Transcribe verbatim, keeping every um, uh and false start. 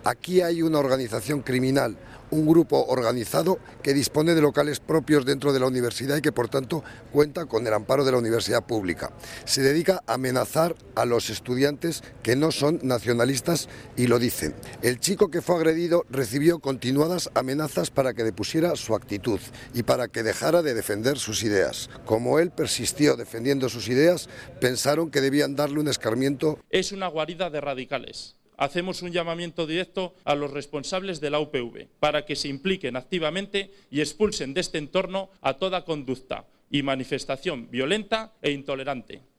Aquí hay una organización criminal, un grupo organizado que dispone de locales propios dentro de la universidad y que por tanto cuenta con el amparo de la universidad pública. Se dedica a amenazar a los estudiantes que no son nacionalistas y lo dicen. El chico que fue agredido recibió continuadas amenazas para que depusiera su actitud y para que dejara de defender sus ideas. Como él persistió defendiendo sus ideas, pensaron que debían darle un escarmiento. Es una guarida de radicales. Hacemos un llamamiento directo a los responsables de la U P V para que se impliquen activamente y expulsen de este entorno a toda conducta y manifestación violenta e intolerante.